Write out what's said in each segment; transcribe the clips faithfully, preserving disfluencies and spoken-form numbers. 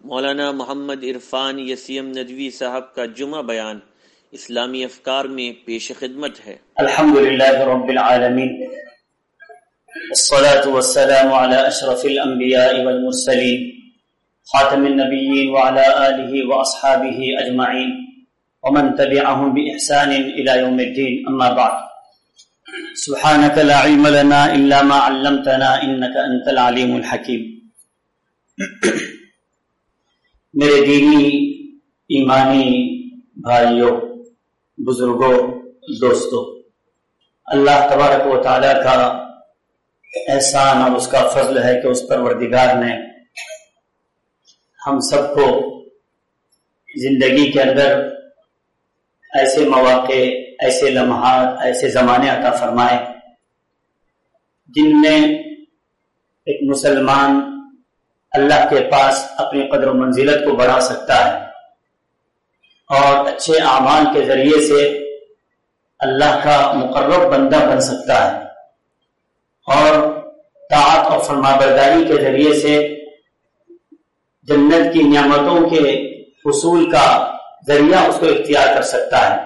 مولانا محمد عرفان یسیم ندوی صاحب کا جمعہ بیان اسلامی افکار میں پیش خدمت ہے۔ الحمدللہ رب العالمین، والصلاة والسلام على اشرف الانبیاء والمرسلین خاتم النبیین وعلى آلہ واصحابہ اجمعین ومن تبعهم بإحسان الى یوم الدین، اما بعد۔ سبحانک لا علم لنا الا ما علمتنا انک انت العلیم الحکیم۔ میرے دینی ایمانی بھائیوں، بزرگوں، دوستوں، اللہ تبارک و تعالیٰ کا احسان اور اس کا فضل ہے کہ اس پروردگار نے ہم سب کو زندگی کے اندر ایسے مواقع، ایسے لمحات، ایسے زمانے عطا فرمائے جن میں ایک مسلمان اللہ کے پاس اپنی قدر و منزلت کو بڑھا سکتا ہے اور اچھے اعمال کے ذریعے سے اللہ کا مقرب بندہ بن سکتا ہے اور طاعت اور فرمانبرداری کے ذریعے سے جنت کی نعمتوں کے حصول کا ذریعہ اس کو اختیار کر سکتا ہے۔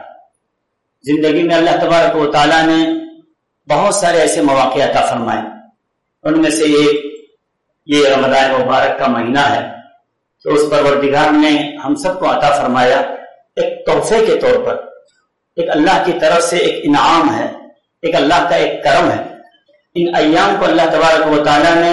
زندگی میں اللہ تبارک و تعالیٰ نے بہت سارے ایسے مواقع عطا فرمائے، ان میں سے ایک یہ رمضان مبارک کا مہینہ ہے کہ اس پروردگار نے ہم سب کو عطا فرمایا ایک تحفے کے طور پر، ایک اللہ کی طرف سے ایک انعام ہے، ایک اللہ کا ایک کرم ہے۔ ان ایام کو اللہ تبارک و تعالیٰ نے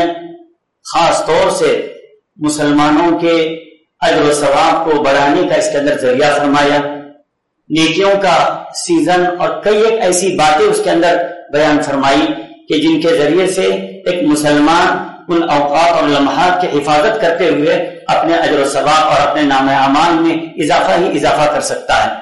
خاص طور سے مسلمانوں کے اجر و ثواب کو بڑھانے کا اس کے اندر ذریعہ فرمایا، نیکیوں کا سیزن اور کئی ایک ایسی باتیں اس کے اندر بیان فرمائی کہ جن کے ذریعے سے ایک مسلمان ان اوقات اور لمحات کی حفاظت کرتے ہوئے اپنے اجر و ثواب اور اپنے نام اعمال میں اضافہ ہی اضافہ کر سکتا ہے۔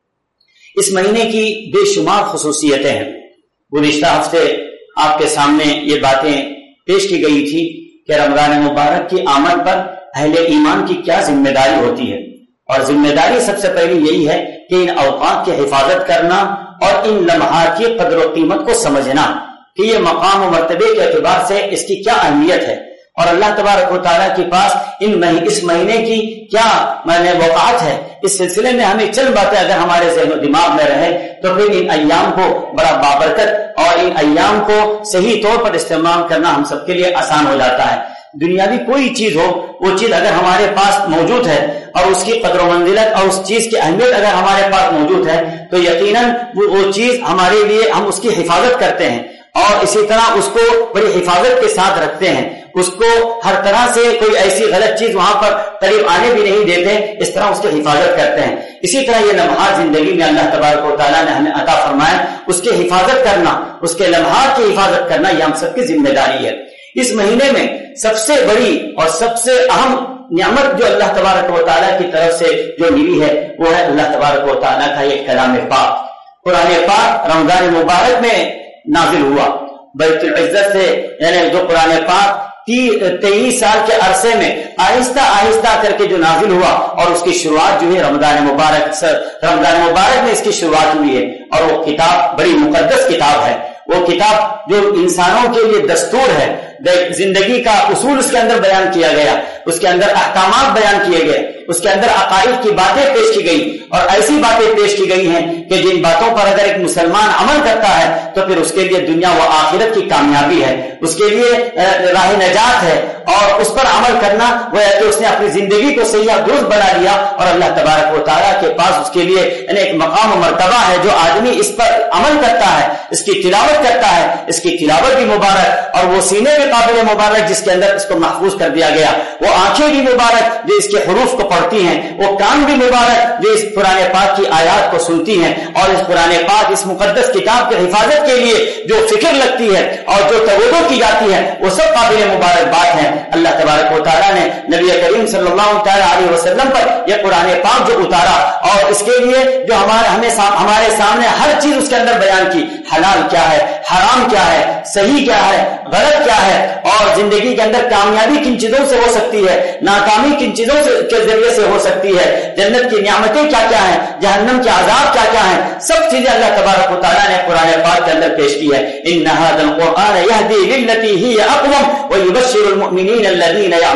اس مہینے کی بے شمار خصوصیتیں ہیں۔ گزشتہ ہفتے آپ کے سامنے یہ باتیں پیش کی گئی تھی کہ رمضان مبارک کی آمد پر اہل ایمان کی کیا ذمہ داری ہوتی ہے، اور ذمہ داری سب سے پہلی یہی ہے کہ ان اوقات کی حفاظت کرنا اور ان لمحات کی قدر و قیمت کو سمجھنا کہ یہ مقام و مرتبے کے اعتبار سے اس کی کیا اہمیت ہے، اور اللہ تبارک و تعالیٰ کے پاس ان اس مہینے کی کیا معنی وقعت ہے۔ اس سلسلے میں ہمیں چند باتیں اگر ہمارے ذہن و دماغ میں رہے تو پھر ان ایام کو بڑا بابرکت اور ان ایام کو صحیح طور پر استعمال کرنا ہم سب کے لیے آسان ہو جاتا ہے۔ دنیاوی کوئی چیز ہو، وہ چیز اگر ہمارے پاس موجود ہے اور اس کی قدر و منزلت اور اس چیز کی اہمیت اگر ہمارے پاس موجود ہے تو یقیناً وہ چیز ہمارے لیے ہم اس کی حفاظت کرتے ہیں اور اسی طرح اس کو بڑی حفاظت کے ساتھ رکھتے ہیں، اس کو ہر طرح سے کوئی ایسی غلط چیز وہاں پر قریب آنے بھی نہیں دیتے، اس طرح اس کی حفاظت کرتے ہیں۔ اسی طرح یہ لمحات زندگی میں اللہ تبارک و تعالیٰ نے ہمیں عطا فرمایا، اس کی حفاظت کرنا، اس کے لمحات کی حفاظت کرنا یہ ہم سب کی ذمہ داری ہے۔ اس مہینے میں سب سے بڑی اور سب سے اہم نعمت جو اللہ تبارک و تعالیٰ کی طرف سے جو ملی ہے وہ ہے اللہ تبارک و تعالیٰ کا یہ کلام پاک۔ قرآن پاک رمضان مبارک میں نازل ہوا، بیت العزت سے، یعنی جو قرآن پاک تیئیس سال کے عرصے میں آہستہ آہستہ کر کے جو نازل ہوا اور اس کی شروعات جو ہے رمضان مبارک رمضان مبارک میں اس کی شروعات ہوئی ہے، اور وہ کتاب بڑی مقدس کتاب ہے۔ وہ کتاب جو انسانوں کے لیے دستور ہے، زندگی کا اصول اس کے اندر بیان کیا گیا، اس کے اندر احکامات بیان کیے گئے، اس کے اندر عقائد کی باتیں پیش کی گئی، اور ایسی باتیں پیش کی گئی ہیں کہ جن باتوں پر اگر ایک مسلمان عمل کرتا ہے تو پھر اس کے لیے دنیا و آخرت کی کامیابی ہے، اس کے لیے راہ نجات ہے، اور اس پر عمل کرنا وہ ہے کہ اس نے اپنی زندگی کو صحیح اور درست بنا لیا، اور اللہ تبارک و تعالیٰ کے پاس اس کے لیے یعنی ایک مقام و مرتبہ ہے۔ جو آدمی اس پر عمل کرتا ہے، اس کی تلاوت کرتا ہے، اس کی تلاوت بھی مبارک، اور وہ سینے بھی قابل مبارک جس کے اندر اس کو محفوظ کر دیا گیا، وہ آنکھیں بھی مبارک جو اس کے حروف کو پڑھتی ہیں، وہ کان بھی مبارک جو اس قرآن پاک کی آیات کو سنتی ہیں، اور اس قرآن پاک اس مقدس کتاب کی حفاظت کے لیے جو فکر لگتی ہے اور جو توجہ کی جاتی ہے وہ سب قابل مبارک بات ہے۔ اللہ تبارک و تعالیٰ نے نبی کریم صلی اللہ تعالیٰ علیہ وسلم پر یہ قرآن پاک جو اتارا، اور اس کے لیے جو ہمارے ہمیں ہمارے سامنے ہر چیز اس کے اندر بیان کی، حلال کیا ہے، حرام کیا ہے، صحیح کیا ہے، غلط کیا ہے، اور زندگی کے اندر کامیابی کن چیزوں سے ہو سکتی ہے، ناکامی کن چیزوں سے کے ذریعے سے ہو سکتی ہے، جنت کی نعمتیں کیا کیا ہیں، جہنم کے عذاب کیا کیا ہیں، سب چیزیں اللہ تبارک و تعالیٰ نے قرآن پاک کے اندر پیش کی ہے۔ ان ھذا القرآن یہدی للتی ہی اقوم ویبشر المؤمنین الذین یعملون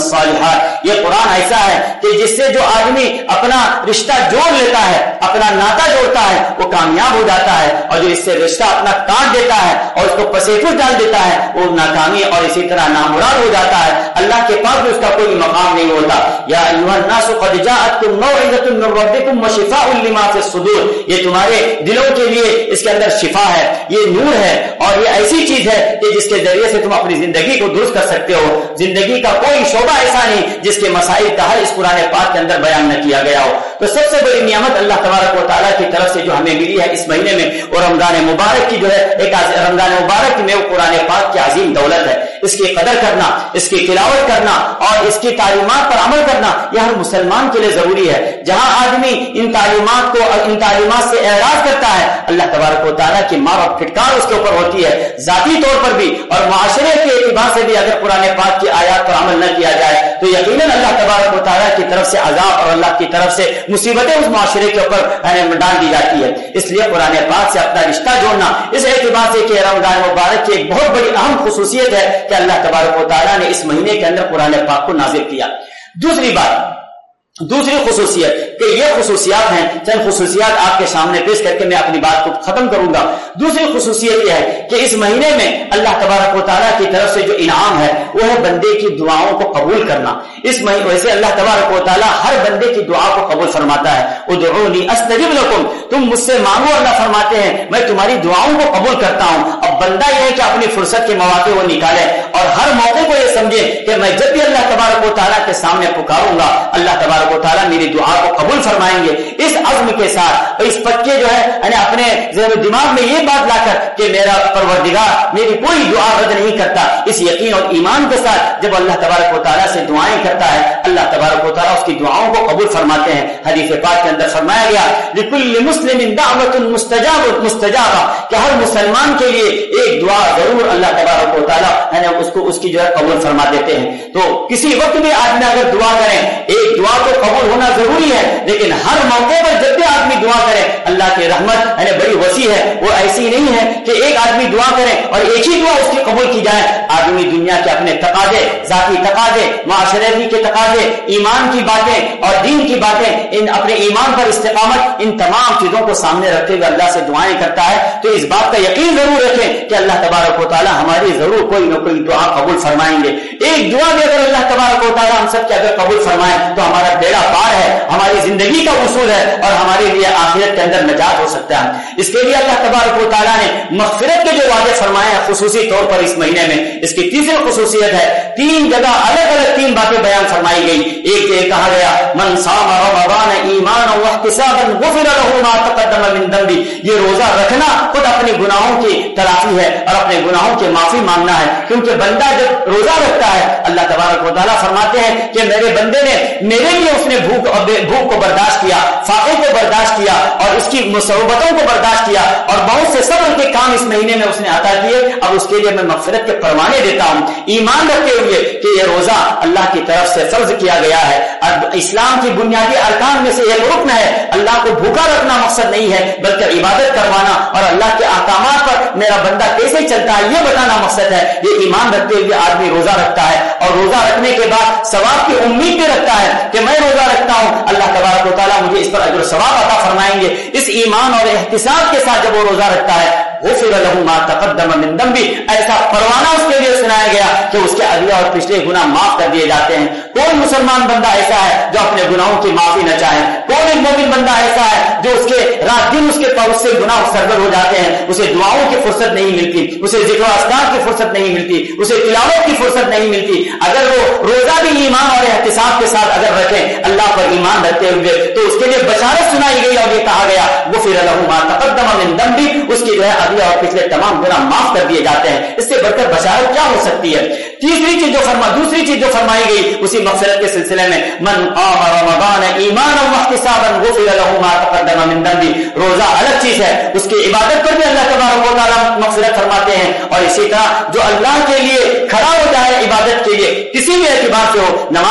الصالحات. یہ قرآن ایسا ہے کہ جس سے جو آدمی اپنا رشتہ جوڑ لیتا ہے, اپنا ناتا جوڑتا ہے, وہ کامیاب ہو جاتا ہے, اور جو اس سے رشتہ اپنا کاٹ دیتا ہے اور اس کو پسیپس ڈال دیتا ہے وہ ناکامی اور اسی طرح نامراد ہو جاتا ہے. اللہ کے پاس بھی اس کا کوئی مقام نہیں ہوتا. یا ایھا الناس قد جاءتکم موعظۃ من ربکم وشفاء لما فی الصدور. یہ تمہارے دلوں کے لیے اس کے اندر شفا ہے, یہ نور ہے, اور یہ ایسی چیز ہے کہ جس کے ذریعے سے تم اپنی زندگی کو درست کر سکتے ہو. زندگی کا کوئی شعبہ ایسا نہیں جس کے مسائل کا حل اس قرآن پاک کے اندر بیان نہ کیا گیا ہو. تو سب سے بڑی نعمت اللہ تبارک و تعالیٰ کی طرف سے جو ہمیں ملی ہے اس مہینے میں, اور رمضان مبارک کی جو ہے ایک رمضان مبارک میں وہ قرآن پاک کی عظیم دولت ہے. اس کی قدر کرنا, اس کی تلاوت کرنا اور اس کی تعلیمات پر عمل کرنا یہ ہر مسلمان کے لیے ضروری ہے. جہاں آدمی ان تعلیمات کو ان تعلیمات سے اعراض کرتا ہے, اللہ تبارک و تعالیٰ کی مار اور پھٹکار اس کے اوپر ہوتی ہے, ذاتی طور پر بھی اور معاشرے کے اعتبار سے بھی. اگر قرآن پاک کی آیات پر عمل نہ کیا جائے تو یقیناً اللہ تبارک و تعالیٰ کی طرف سے عذاب اور اللہ کی طرف سے مصیبتیں اس معاشرے کے اوپر ڈال دی جاتی ہے. اس لیے قرآن پاک سے اپنا رشتہ جوڑنا اس اعتبار سے کہ رمضان مبارک کی ایک بہت بڑی اہم خصوصیت ہے کہ اللہ تبارک و تعالیٰ نے اس مہینے کے اندر قرآن پاک کو نازل کیا. دوسری بات, دوسری خصوصیت کہ یہ خصوصیات ہیں, چند خصوصیات آپ کے سامنے پیش کر کے میں اپنی بات کو ختم کروں گا. دوسری خصوصیت یہ ہے کہ اس مہینے میں اللہ تبارک و تعالیٰ کی طرف سے جو انعام ہے وہ ہے بندے کی دعاؤں کو قبول کرنا. اس مہینے ویسے اللہ تبارک و تعالیٰ ہر بندے کی دعا کو قبول فرماتا ہے. ادعونی استجب لکم, تم مجھ سے مانگو, اللہ فرماتے ہیں میں تمہاری دعاؤں کو قبول کرتا ہوں. اب بندہ یہ ہے کہ اپنی فرصت کے مواقع وہ نکالے اور ہر موقع کو یہ سمجھے کہ میں جب بھی اللہ تبارک و تعالیٰ کے سامنے پکاروں گا اللہ تبارک و تعالیٰ میری دعا کو قبول فرمائیں گے. اس عزم کے ساتھ اس پکے جو ہے یعنی اپنے ذہن و دماغ میں یہ بات لا کر کہ میرا پروردگار میری کوئی دعا رد نہیں کرتا, اس یقین اور ایمان کے ساتھ جب اللہ تبارک و تعالیٰ سے دعائیں کرتا ہے اللہ تبارک و تعالیٰ اس کی دعاؤں کو قبول فرماتے ہیں. حدیث پاک کے اندر فرمایا گیا لکل مسلم دعوت مستجاب مستجابہ, کہ ہر مسلمان کے لیے ایک دعا ضرور اللہ تبارک و تعالیٰ یعنی اس کو اس کی جو ہے قبول فرما دیتے ہیں. تو کسی وقت بھی آدمی اگر دعا کریں, ایک دعا تو قبول ہونا ضروری ہے, لیکن ہر موقع پر جب بھی آدمی دعا کرے اللہ کی رحمت یعنی بڑی وسیع ہے. وہ ایسی نہیں ہے کہ ایک آدمی دعا کرے اور ایک ہی دعا اس کی قبول کی جائے. آدمی دنیا کے اپنے تقاضے, ذاتی تقاضے, معاشرتی کے تقاضے, ایمان کی باتیں اور دین کی باتیں, ان اپنے ایمان پر استقامت, ان تمام چیزوں کو سامنے رکھتے ہوئے اللہ سے دعائیں کرتا ہے. تو اس بات کا یقین ضرور رکھیں کہ اللہ تبارک و تعالیٰ ہماری ضرور کوئی نہ کوئی دعا قبول فرمائیں گے. ایک دعا بھی اگر اللہ تبارک و تعالیٰ ہم سب کے اگر قبول فرمائیں تو ہمارا بیڑا پار ہے, ہماری زندگی کا اصول ہے اور ہمارے لیے آخرت کے اندر نجات ہو سکتا ہے. اس کے لیے اللہ تبارک و تعالیٰ نے مغفرت کے جو وعدے فرمائے ہیں خصوصی طور پر اس مہینے میں, اس کی تیسری خصوصیت ہے تین جگہ الگ الگ تین باتیں بیان فرمائی گئی. ایک یہ کہا گیا من صام رمضان ایمانا واحتسابا غفر له ما تقدم من ذنبه, یہ روزہ رکھنا خود اپنے گناہوں کی تلافی ہے اور اپنے گناہوں کی معافی مانگنا ہے. کیونکہ بندہ جب روزہ رکھتا ہے اللہ تبارک و تعالیٰ فرماتے ہیں کہ میرے بندے نے میرے لیے اس نے بھوک بھوک کو برداشت کیا, فاقے کو برداشت کیا اور اس کی مصیبتوں کو برداشت کیا اور بہت سے صبر کے کام اس مہینے میں اس نے عطا کیے. اب اس کے لیے میں مغفرت کے پروانے دیتا ہوں, ایمان رکھتے ہوئے کہ یہ روزہ اللہ کی طرف سے فرض کیا گیا ہے. اسلام کی بنیادی ارکان میں سے ایک رکن ہے. اللہ کو بھوکا رکھنا مقصد نہیں ہے بلکہ عبادت کروانا اور اللہ کے احکامات پر میرا بندہ کیسے چلتا ہے یہ بتانا مقصد ہے. یہ ایمان رکھتے ہوئے آدمی روزہ رکھتا ہے اور روزہ رکھنے کے بعد ثواب کی امید بھی رکھتا ہے کہ میں روزہ رکھتا ہوں اللہ تبارک و تعالیٰ مجھے اس پر اجر و ثواب عطا فرمائیں گے. اس ایمان اور احتساب کے ساتھ جب وہ روزہ رکھتا ہے غفر له ما تقدم من ذنبه, ایسا پروانہ اس کے لیے سنایا گیا کہ اس کے اگلے اور پچھلے گناہ معاف کر دیے جاتے ہیں. کون مسلمان بندہ ایسا ہے جو اپنے گناہوں کی معافی نہ چاہے؟ کون ایک مومن بندہ ایسا ہے جو اس کے رات دن اس کے پاس سے گناہ سرزد ہو جاتے ہیں, اسے دعاؤں کی فرصت نہیں ملتی, اسے ذکر و اذکار کی فرصت نہیں ملتی, اسے تلاوت کی فرصت نہیں ملتی. اگر وہ روزہ بھی ایمان اور احتساب کے ساتھ اگر رکھیں اللہ پر ایمان رکھتے ہوئے تو اس کے لیے بشارت سنائی گئی اور یہ کہا گیا غفر له ما تقدم من ذنبه, اس کی جو ہے اگلے اور پچھلے تمام گناہ معاف کر دیے جاتے ہیں. اس سے بڑھ کر بشارت کیا ہو سکتی ہے؟ تیسری چیز جو فرما دوسری چیز جو فرمائی گئی اسی مغفرت کے سلسلے میں من قام رمضان ایمانا واحتسابا غفر له ما تقدم من ذنبه, روزہ الگ چیز ہے, اس کی عبادت پر بھی اللہ تبارک و تعالیٰ مغفرت فرماتے ہیں. اور اسی طرح جو اللہ کے لیے کھڑا ہو جائے عبادت کے لیے کسی بھی اعتبار سے ہو, نماز کے لیے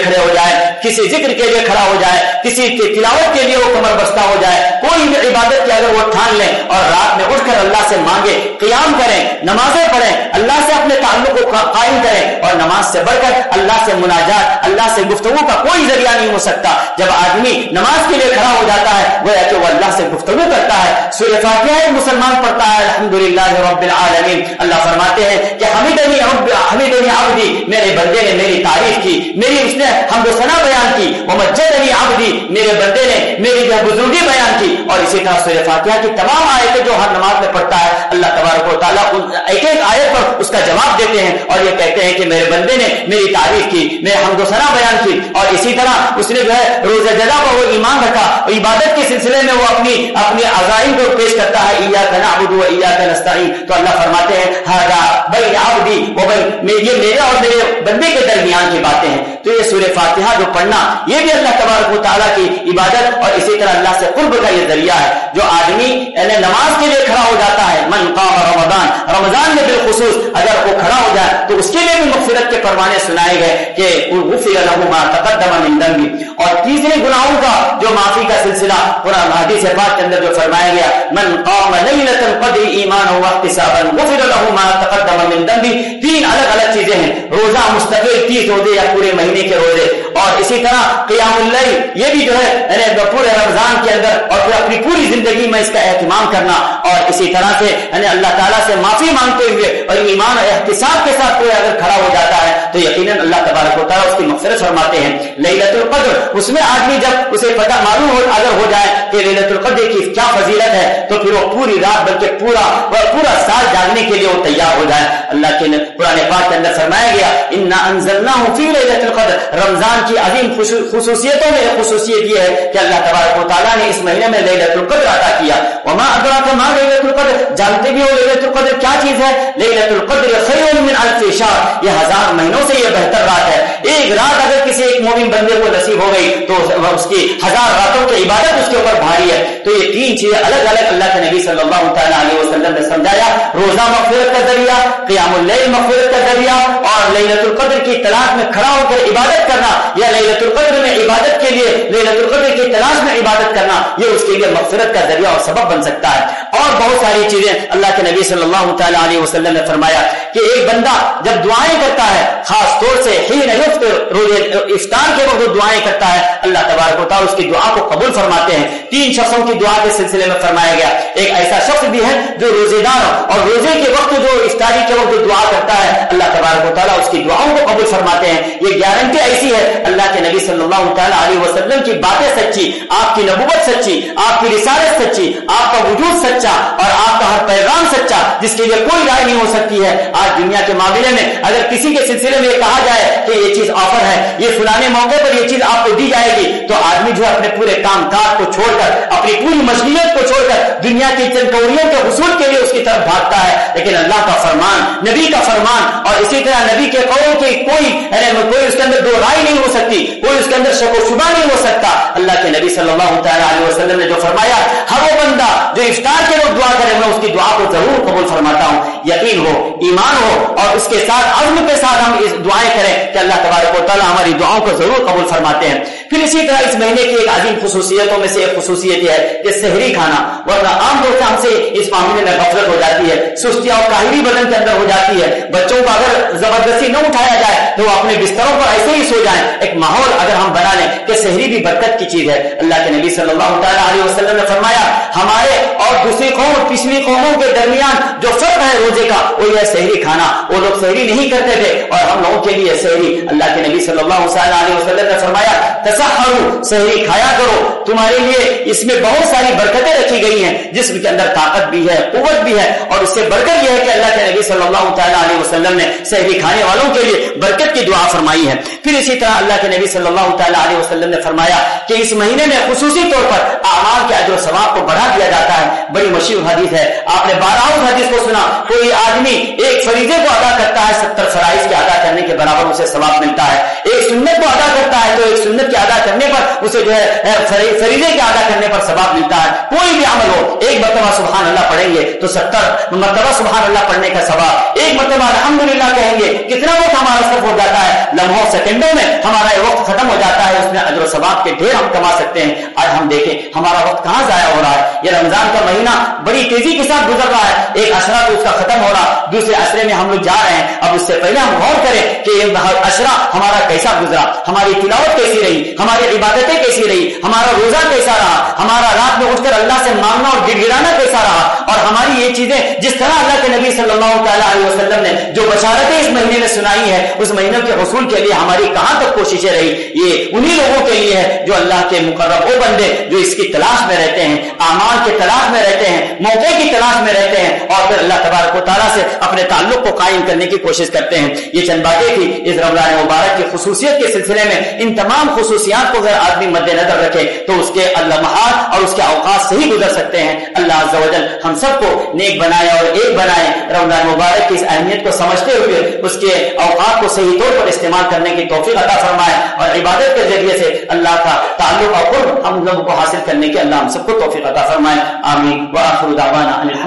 کھڑے ہو جائے, کسی ذکر کے لیے کھڑا ہو جائے, کسی کی تلاوت کے لیے وہ کمر بستہ ہو جائے, کوئی بھی عبادت کی اگر وہ ٹھان لیں اور رات میں اٹھ کر اللہ سے مانگے, قیام کریں, نمازیں پڑھیں, اللہ سے اپنے تعلق کو قائم کریں, اور نماز سے بڑھ کر اللہ سے مناجات, اللہ سے گفتگو کا کوئی ذریعہ نہیں ہو سکتا. جب آدمی نماز کے لیے کھڑا ہو جاتا ہے گویا کہ وہ اللہ سے گفتگو کرتا ہے. سورہ فاتحہ ایک مسلمان پڑھتا ہے الحمدللہ رب العالمین, اللہ فرماتے ہیں کہ حمیدنی رب حمیدنی عبدی, میرے بندے نے میری تعریف کی, میری اس نے حمد و ثنا بیان کی, ومجدنی عبدی, میرے بندے نے میری جو بزرگی بیان کی. اور اسی طرح سورہ فاتحہ کی تمام آیتیں جو ہر نماز میں پڑھتا ہے اللہ تبارک و تعالیٰ ایک ایک آیت پر اس کا جواب دیتے ہیں اور یہ کہتے ہیں کہ میرے بندے نے میری تعریف کی, میرے حمد و ثنا بیان کی. اور اسی طرح اس نے جو ہے روز جزا پر وہ ایمان رکھا, اور عبادت کے سلسلے میں وہ اپنی اپنی عزائم کو پیش کرتا ہے, ایاک نعبد و ایاک نستعین. تو اللہ فرماتے ہیں ھذا بین عبدی و بین, یہ میرے اور میرے بندے کے درمیان کی باتیں ہیں. تو یہ سورہ فاتحہ جو پڑھنا یہ بھی اللہ تبارک و تعالیٰ کی عبادت اور اسی طرح اللہ سے قرب کا یہ ذریعہ ہے. جو آدمی یعنی نماز کے لیے کھڑا ہو جاتا ہے, من قام رمضان, رمضان میں بالخصوص اگر وہ کھڑا ہو جائے تو اس کے لیے بھی مغفرت کے فرمانے سنائے گئے کہ غفر له ما تقدم من ذنبه. اور تیسرے گناہوں کا جو معافی کا سلسلہ قرآن حدیث پاک کے اندر جو فرمایا گیا, من قام لیلۃ القدر ایمانا واحتسابا غفر له ما تقدم من ذنبه. تین الگ الگ چیزیں ہیں, روزہ مستقل تیس روزے یا پورے مہینے کے روزے, اور اسی طرح قیام اللیل, یہ بھی جو ہے یعنی پورے رمضان کے اندر اور پھر اپنی پوری زندگی میں اس کا اہتمام کرنا, اور اسی طرح سے یعنی اللہ تعالیٰ سے معافی مانگتے ہوئے اور ایمان اور احتساب کے ساتھ کوئی اگر کھڑا ہو جاتا ہے تو یقیناً اللہ تبارک و تعالیٰ اس کی مغفرت فرماتے ہیں. لیلۃ القدر, اس میں آدمی جب اسے پتہ معلوم ہو اگر ہو جائے کہ لیلۃ القدر کی کیا فضیلت ہے تو پھر وہ پوری رات بلکہ پورا پورا سال جاگنے کے لیے وہ تیار ہو جائے. اللہ کے قرآن پاک کے اندر فرمایا گیا انا انزلناہ فی لیلۃ القدر. رمضان کی عظیم خصوصیتوں میں ایک خصوصیت یہ ہے کہ اللہ تبارک و تعالیٰ نے اس مہینے میں لیلۃ القدر عطا کیا. وما ادراک ما لیلۃ القدر, جانتے بھی ہو لیلۃ القدر کیا چیز ہے؟ لیلۃ القدر خیر من الف شہر, یہ ہزار مہینوں سے یہ بہتر رات ہے. ایک رات اگر کسی ایک مومن بندے کو نصیب ہو گئی تو اس کی ہزار راتوں کی عبادت اس کے اوپر بھاری ہے. تو یہ تین چیزیں الگ الگ اللہ کے نبی صلی اللہ تعالیٰ علیہ وسلم نے سمجھایا, روزہ مغفرت کا ذریعہ, قیام اللیل مغفرت کا ذریعہ, اور لیلۃ القدر کی تلاش میں کھڑا ہو کر عبادت کرنا یا لیلۃ القدر میں عبادت کے لیے لیلۃ القدر کی تلاش میں عبادت کرنا, یہ اس کے لیے مغفرت کا ذریعہ اور سبب بن سکتا ہے. اور بہت ساری چیزیں اللہ کے نبی صلی اللہ تعالیٰ علیہ وسلم نے فرمایا کہ ایک بندہ جب دعائیں کرتا ہے, خاص طور سے حین یفطر, روزے افطار کے وقت دعائیں کرتا ہے, اللہ تبارک و تعالیٰ اس کی دعا کو قبول فرماتے ہیں. تین شخصوں کی دعا کے سلسلے میں فرمایا گیا, ایک ایسا شخص بھی ہے جو روزے دار اور روزے کے وقت جو افطاری کے وقت جو دعا کرتا ہے اللہ تبارک و تعالیٰ اس کی دعاؤں کو قبول فرماتے ہیں. یہ گارنٹی ایسی ہے, اللہ کے نبی صلی اللہ تعالیٰ علیہ وسلم کی باتیں سچی, آپ کی نبوت سچی, آپ کی رسالت سچی, آپ کا وجود سچا اور آپ کا ہر پیغام سچا, جس کے لیے کوئی رائے نہیں ہو سکتی ہے. آج دنیا کے معاملے میں اگر کسی کے سلسلے میں یہ کہا جائے کہ یہ چیز آفر ہے, یہ فلانے موقع پر یہ چیز آپ کو دی جائے گی, تو آدمی جو اپنے پورے کام کاج کو چھوڑ کر, اپنی پوری مشغولیت کو چھوڑ کر دنیا کی چند کوریوں کے حصول کے لیے اس کی طرف بھاگتا ہے. لیکن اللہ کا فرمان, نبی کا فرمان اور اسی طرح نبی کے قول کی کوئی کوئی اس کے اندر دو رائے نہیں ہو سکتی, کوئی اس کے اندر شک و شبہ نہیں ہو سکتا. اللہ کے نبی صلی اللہ تعالیٰ علیہ وسلم نے جو فرمایا, ہر وہ بندہ جو افطار کے وقت دعا کرے میں اس کی دعا کو ضرور قبول فرماتا ہوں. یقین ہو, ایمان ہو اور اس کے ساتھ عزم کے ساتھ ہم اس دعائیں کریں کہ اللہ تبارک و تعالیٰ ہماری دعاؤں کو ضرور قبول فرماتے ہیں. پھر اسی طرح اس مہینے کی ایک عظیم خصوصیتوں میں سے ایک خصوصیت یہ ہے کہ سحری کھانا, ورنہ عام طور سے ہم سے اس معاملے میں غفلت ہو جاتی ہے, سستی اور کاہلی بدن کے اندر ہو جاتی ہے. بچوں کو اگر زبردستی نہ اٹھایا جائے تو وہ اپنے بستروں پر ایسے ہی سو جائیں. ایک ماحول اگر ہم بنا لیں کہ سحری بھی برکت کی چیز ہے. اللہ کے نبی صلی اللہ تعالیٰ علیہ وسلم نے فرمایا ہمارے اور دوسری قوم اور پچھلی قوموں کے درمیان جو فرق ہے روزے کا وہ یہ سحری کھانا. وہ لوگ سحری نہیں کرتے تھے اور ہم لوگوں کے لیے سحری. اللہ کے نبی صلی اللہ علیہ وسلم نے فرمایا تسحروا, سحری کھایا کرو, تمہارے لیے اس میں بہت ساری برکتیں رکھی گئی ہیں, جسم کے اندر طاقت بھی ہے, قوت بھی ہے. اور اس سے بڑھ کر یہ ہے کہ اللہ کے نبی صلی اللہ تعالیٰ علیہ وسلم نے سحری کھانے والوں کے لیے برکت کی دعا فرمائی ہے. پھر اسی طرح اللہ کے نبی صلی اللہ تعالیٰ علیہ وسلم نے فرمایا کہ اس مہینے میں خصوصی طور پر اعمال کے اجر و ثواب کو بڑھا دیا جاتا ہے. بڑی مشہور حدیث ہے, آپ نے بارہ حدیث کو سنا, کوئی آدمی ایک فریضے کو ادا کرتا ہے ستر فرائض کے ادا کرنے کے برابر اسے ثواب ملتا ہے. ایک سنت کو ادا کرتا ہے تو ایک سنت کے ادا کرنے پر اسے جو ہے فریضے کے ادا کرنے پر ثواب ملتا ہے. کوئی بھی عمل ہو, ایک مرتبہ سبحان اللہ پڑھیں گے تو ستر مرتبہ سبحان اللہ پڑھنے کا ثواب, ایک مرتبہ الحمدللہ کہیں گے کتنا وقت ہمارا صرف ہو جاتا ہے, لمحوں سیکنڈ گھنٹوں میں ہمارا یہ وقت ختم ہو جاتا ہے، اس میں اجر و ثواب کے ڈھیر ہم کما سکتے ہیں۔ آج ہم دیکھیں ہمارا وقت کہاں ضائع ہو رہا ہے۔ یہ رمضان کا مہینہ بڑی تیزی کے ساتھ گزر رہا ہے، ایک عشرہ تو اس کا ختم ہو رہا، دوسرے عشرے میں ہم لوگ جا رہے ہیں۔ اب اس سے پہلے ہم غور کریں کہ یہ عشرہ ہمارا کیسا گزرا، ہماری تلاوت کیسی رہی، ہماری عبادتیں کیسی رہی، ہمارا روزہ کیسا رہا، ہمارا رات میں اٹھ کر اللہ سے مانگنا اور گر گرانا کیسا رہا، اور ہماری یہ چیزیں جس طرح اللہ کے نبی صلی اللہ تعالیٰ علیہ وسلم نے جو بشارتیں اس مہینے میں سنائی ہے، اس مہینے کے حصول کے لیے ہماری کہاں تک کوششیں رہی۔ یہ انہی لوگوں کے لیے ہے جو اللہ کے مقرب وہ بندے جو اس کی تلاش میں رہتے ہیں، اعمال کے تلاش میں رہتے ہیں، موقع کی تلاش میں رہتے ہیں، اور پھر اللہ تبارک و تعالیٰ سے اپنے تعلق کو قائم کرنے کی کوشش کرتے ہیں۔ یہ چند باتیں تھی اس رمضان مبارک کی خصوصیت کے سلسلے میں۔ ان تمام خصوصیات کو اگر آدمی مد نظر رکھے تو اس کے لمحات اور اس کے اوقات سے ہی گزر سکتے ہیں۔ اللہ عز و جل ہم سب کو نیک بنائے اور ایک بنائے، رمضان مبارک کی اس اہمیت کو سمجھتے ہوئے اس کے اوقات کو صحیح طور پر استعمال کرنے کی توفیق عطا فرمائے، اور عبادت کے ذریعے سے اللہ کا تعلق اور قرب ہم لوگوں کو حاصل کرنے کی اللہ ہم سب کو توفیق عطا فرمائے۔ آمین۔ وآخر دعوانا